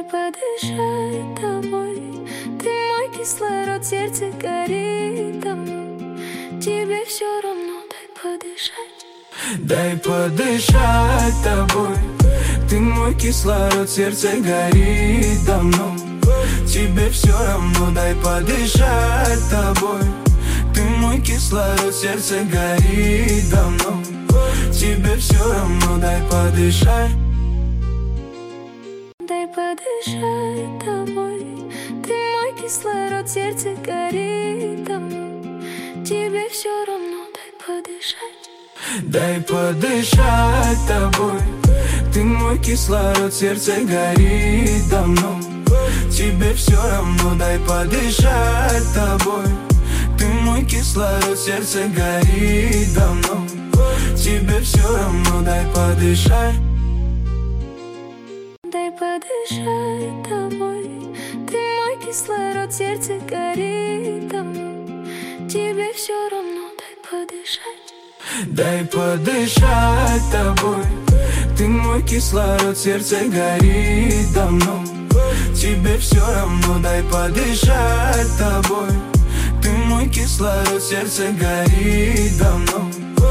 Дай подышать тобой. Ты мой кислород, сердце горит давно. Тебе все равно, дай подышать. Дай подышать тобой. Ты мой кислород, сердце горит давно. Тебе все равно, дай подышать тобой. Ты мой кислород, сердце горит давно. Тебе все равно, дай подышать. Дай подышать тобой. Ты мой кислород, сердце горит давно. Тебе все равно, дай подышать. Дай подышать тобой. Ты мой кислород, сердце горит давно. Тебе все равно, дай подышать тобой. Ты мой кислород, сердце горит давно. Тебе все равно, дай подышать. Дай подышать тобой. Ты мой кислород, сердце горит давно. Тебе все равно, дай подышать. Дай подышать тобой. Ты мой кислород, сердце горит давно. Тебе все равно, дай подышать тобой. Ты мой кислород, сердце горит давно.